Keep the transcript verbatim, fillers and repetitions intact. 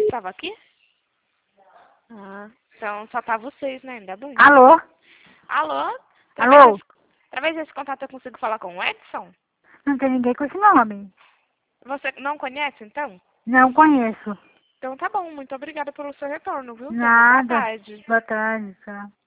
Tava aqui? Ah, então só tá vocês, né? Ainda bem. Alô? Alô? Alô? Esse, através desse contato eu consigo falar com o Edson? Não tem ninguém com esse nome. Você não conhece, então? Não conheço. Então tá bom, muito obrigada pelo seu retorno, viu? Tenha uma boa Nada. tarde. Boa tarde, tchau.